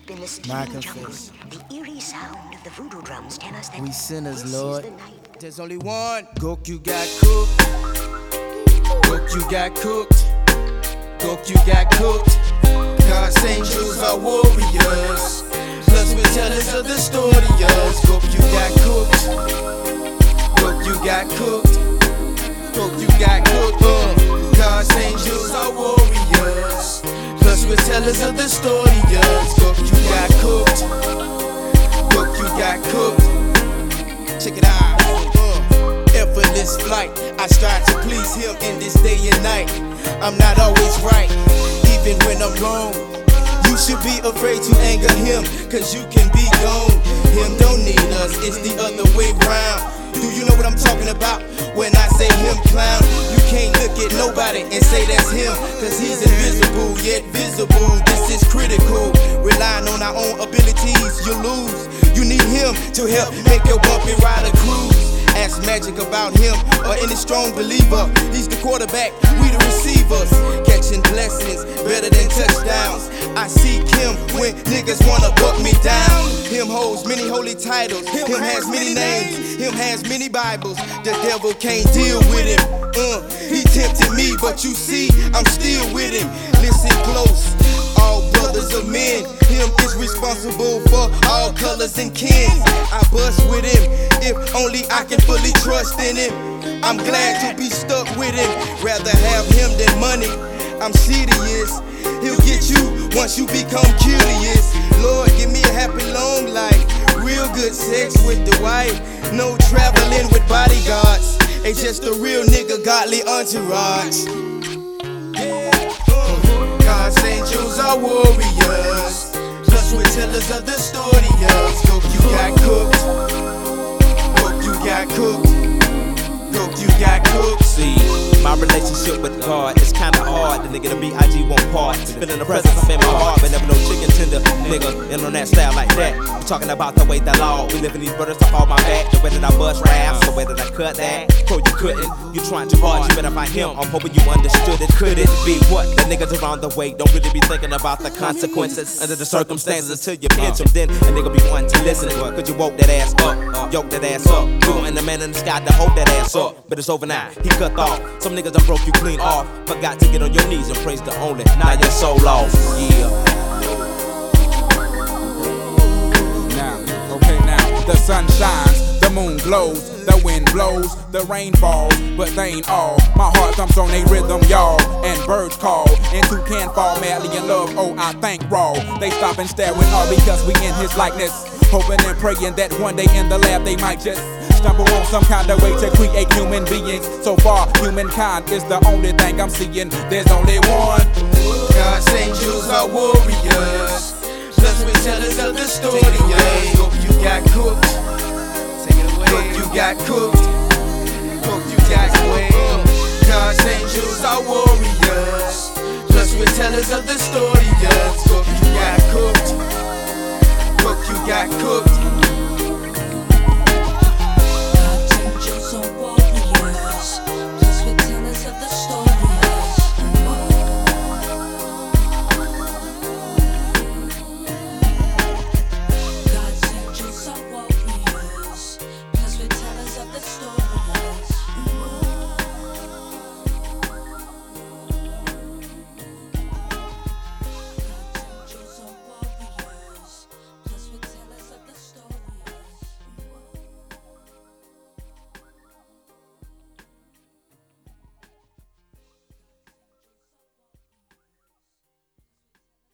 Deep in the steaming jungle, the eerie sound of the voodoo drums tell us that we sinners, this Lord. is the night. There's only one. Goku got cooked. Goku got cooked. Goku got cooked. God's angels are warriors. Plus we tellers of the stories. Goku got cooked. Goku got cooked. Goku got cooked. God's angels are warriors. Plus we're tellers of the stories. Goku got cooked. Goku got cooked. Check it out. Effortless flight. I strive to please him in this day and night. I'm not always right, even when I'm wrong. You should be afraid to anger him, cause you can be gone. Him don't need us, it's the other way round. Do you know what I'm talking about when I say him clown? You can't look at nobody and say that's him, cause he's invisible yet visible. This is critical. Relying on our own abilities, you lose. You need him to help make your bumpy ride a cruise. Ask Magic about him or any strong believer. He's the quarterback, we the receivers. Catching blessings better than touchdowns. I seek him when niggas wanna buck me down. Him holds many holy titles. Him has many names. Him has many Bibles. The devil can't deal with him. He tempted me, but you see, I'm still with him. Listen close. All brothers are men. Him is responsible for all colors and kins. I bust with him if only I can fully trust in him. I'm glad to be stuck with him. Rather have him than money. I'm serious. He'll get you once you become curious. Lord, give me a happy long life. Real good sex with the wife. No traveling with bodyguards. It's just a real nigga, godly entourage. God's angels are warriors. Plus we're tellers of the stories. Goku got cooked. Goku got cooked. Goku got cooked. See, my relationship with God is kinda hard. The nigga, the B.I.G. won't part. Feeling the presence up in my heart, but never no chicken tender nigga. And on that style like that, I'm talking about the way the law. We live in these brothers off all my back. The way that I bust raps, the way that I cut that. Told you couldn't, you trying too hard. You better find him. I'm hoping you understood it. Could it be what? The niggas around the way don't really be thinking about the consequences under the circumstances until you pinch them. Then a nigga be wanting to listen. Could you woke that ass up? Yoke that ass up. You and the man in the sky to hold that ass up. But it's over now. He cut off. Some niggas done broke you clean off. Forgot to get on your knees and praise the only. Now your soul off. Yeah. Now, the sun shines, the moon glows, the wind blows, the rain falls, but they ain't all. My heart thumps on a rhythm, y'all, and birds call, and two can fall madly in love. Oh, I thank Raw. They stop and stare with all because we in his likeness, hoping and praying that one day in the lab they might just stumble on some kind of way to create human beings. So far, humankind is the only thing I'm seeing. There's only one. God's angels are warriors. Plus we tellers of the story. Hope you got cooked. Hope you got cooked. Hope you got cooked. God's angels are warriors. Plus we tellers of the story. Hope you